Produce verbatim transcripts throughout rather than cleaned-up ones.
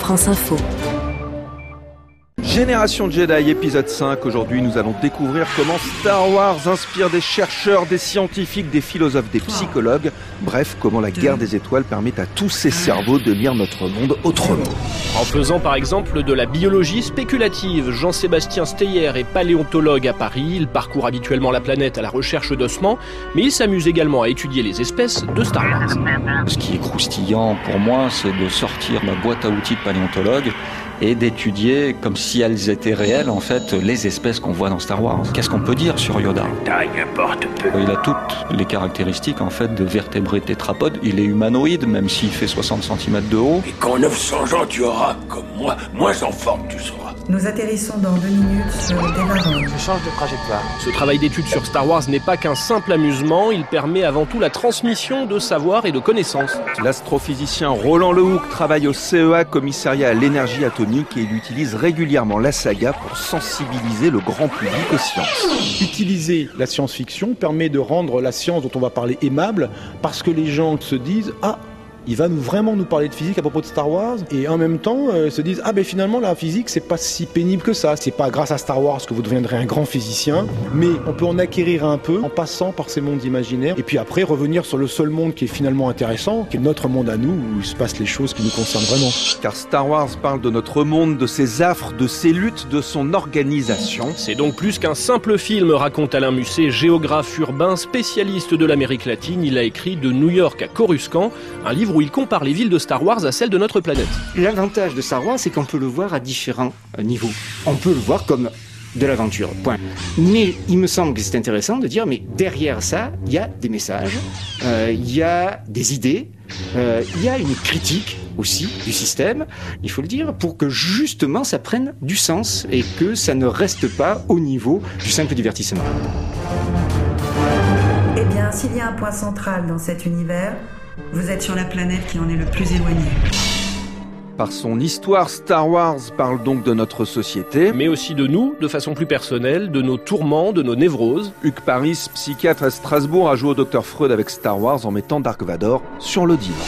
France Info. Génération Jedi, épisode cinq. Aujourd'hui, nous allons découvrir comment Star Wars inspire des chercheurs, des scientifiques, des philosophes, des psychologues. Bref, comment la guerre des étoiles permet à tous ces cerveaux de lire notre monde autrement. En faisant par exemple de la biologie spéculative, Jean-Sébastien Steyer est paléontologue à Paris. Il parcourt habituellement la planète à la recherche d'ossements, mais il s'amuse également à étudier les espèces de Star Wars. Ce qui est croustillant pour moi, c'est de sortir ma boîte à outils de paléontologue et d'étudier, comme si elles étaient réelles, en fait, les espèces qu'on voit dans Star Wars. Qu'est-ce qu'on peut dire sur Yoda ? Taille importe peu. Il a toutes les caractéristiques, en fait, de vertébrés tétrapodes. Il est humanoïde, même s'il fait soixante centimètres de haut. Et quand neuf cents ans tu auras, comme moi, moins en forme tu seras. Nous atterrissons dans deux minutes sur Devarone. Je change de trajectoire. Ce travail d'étude sur Star Wars n'est pas qu'un simple amusement, il permet avant tout la transmission de savoir et de connaissances. L'astrophysicien Roland Lehoucq travaille au C E A, commissariat à l'énergie atomique, et il utilise régulièrement la saga pour sensibiliser le grand public aux sciences. Utiliser la science-fiction permet de rendre la science dont on va parler aimable, parce que les gens se disent « Ah, il va nous vraiment nous parler de physique à propos de Star Wars » et en même temps euh, se disent « Ah ben finalement la physique c'est pas si pénible que ça, c'est pas grâce à Star Wars que vous deviendrez un grand physicien, mais on peut en acquérir un peu en passant par ces mondes imaginaires et puis après revenir sur le seul monde qui est finalement intéressant, qui est notre monde à nous, où il se passe les choses qui nous concernent vraiment. » Car Star Wars parle de notre monde, de ses affres, de ses luttes, de son organisation. C'est donc plus qu'un simple film, raconte Alain Musset, géographe urbain, spécialiste de l'Amérique latine. Il a écrit De New York à Coruscant, un livre où il compare les villes de Star Wars à celles de notre planète. L'avantage de Star Wars, c'est qu'on peut le voir à différents niveaux. On peut le voir comme de l'aventure, point. Mais il me semble que c'est intéressant de dire, mais derrière ça, il y a des messages, euh, il y a des idées, euh, il y a une critique aussi du système, il faut le dire, pour que justement ça prenne du sens et que ça ne reste pas au niveau du simple divertissement. Eh bien, s'il y a un point central dans cet univers, vous êtes sur la planète qui en est le plus éloignée. Par son histoire, Star Wars parle donc de notre société, mais aussi de nous, de façon plus personnelle, de nos tourments, de nos névroses. Hugues Paris, psychiatre à Strasbourg, a joué au docteur Freud avec Star Wars en mettant Dark Vador sur le divan.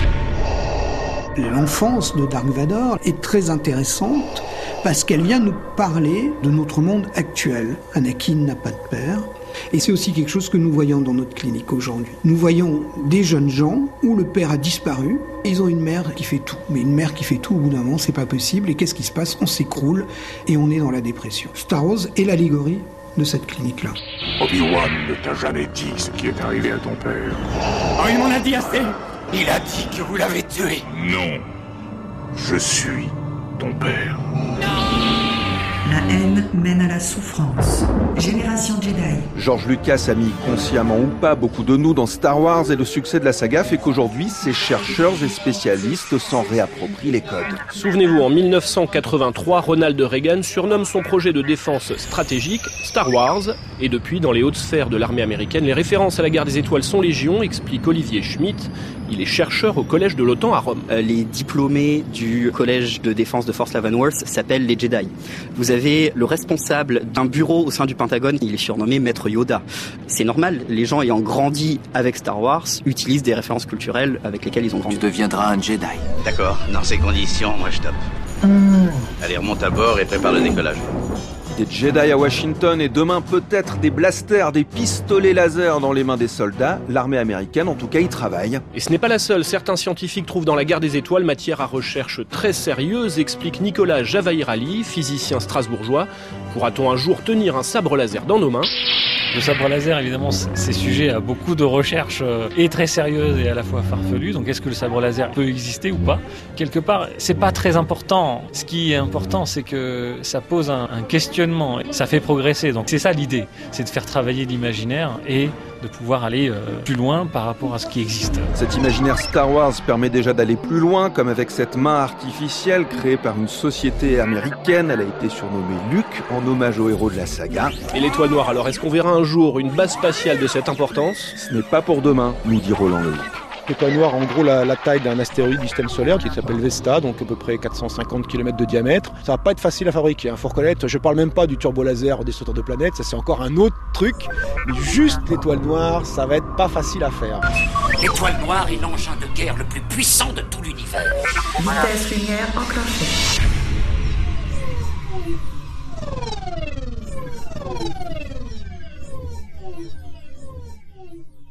L'enfance de Dark Vador est très intéressante parce qu'elle vient nous parler de notre monde actuel. Anakin n'a pas de père. Et c'est aussi quelque chose que nous voyons dans notre clinique aujourd'hui. Nous voyons des jeunes gens où le père a disparu, et ils ont une mère qui fait tout. Mais une mère qui fait tout, au bout d'un moment, c'est pas possible. Et qu'est-ce qui se passe ? On s'écroule et on est dans la dépression. Star Wars est l'allégorie de cette clinique-là. Obi-Wan ne t'a jamais dit ce qui est arrivé à ton père. Oh, il m'en a dit assez ! Il a dit que vous l'avez tué. Non. Je suis ton père. La haine mène à la souffrance. Génération Jedi. George Lucas a mis, consciemment ou pas, beaucoup de nous dans Star Wars, et le succès de la saga fait qu'aujourd'hui, ces chercheurs et spécialistes s'en réapproprient les codes. Souvenez-vous, en mille neuf cent quatre-vingt-trois, Ronald Reagan surnomme son projet de défense stratégique Star Wars, et depuis, dans les hautes sphères de l'armée américaine, les références à la guerre des étoiles sont légion, explique Olivier Schmitt. Il est chercheur au collège de l'OTAN à Rome. Euh, les diplômés du collège de défense de Fort Leavenworth s'appellent les Jedi. Vous avez le responsable d'un bureau au sein du Pentagone, il est surnommé Maître Yoda. C'est normal, les gens ayant grandi avec Star Wars utilisent des références culturelles avec lesquelles ils ont grandi. Tu deviendras un Jedi. D'accord, dans ces conditions, moi je top. Mmh. Allez, remonte à bord et prépare le décollage. Des Jedi à Washington et demain peut-être des blasters, des pistolets laser dans les mains des soldats. L'armée américaine, en tout cas, y travaille. Et ce n'est pas la seule. Certains scientifiques trouvent dans la guerre des étoiles matière à recherche très sérieuse, explique Nicolas Javaïrali, physicien strasbourgeois. Pourra-t-on un jour tenir un sabre laser dans nos mains ? Le sabre laser, évidemment, c'est sujet à beaucoup de recherches euh, et très sérieuses et à la fois farfelues. Donc, est-ce que le sabre laser peut exister ou pas ? Quelque part, c'est pas très important. Ce qui est important, c'est que ça pose un, un questionnement. Ça fait progresser. Donc, c'est ça l'idée. C'est de faire travailler l'imaginaire et de pouvoir aller euh, plus loin par rapport à ce qui existe. Cet imaginaire Star Wars permet déjà d'aller plus loin, comme avec cette main artificielle créée par une société américaine. Elle a été surnommée Luke, en hommage au héros de la saga. Et l'étoile noire, alors est-ce qu'on verra un jour une base spatiale de cette importance ? Ce n'est pas pour demain, nous dit Roland Lehoucq. L'étoile noire, en gros, la, la taille d'un astéroïde du système solaire qui s'appelle Vesta, donc à peu près quatre cent cinquante kilomètres de diamètre. Ça va pas être facile à fabriquer, il hein, faut reconnaître. Je parle même pas du turbolaser des sauteurs de planètes, ça c'est encore un autre truc. Mais juste l'étoile noire, ça va être pas facile à faire. L'étoile noire est l'engin de guerre le plus puissant de tout l'univers. Vitesse lumière enclenchée.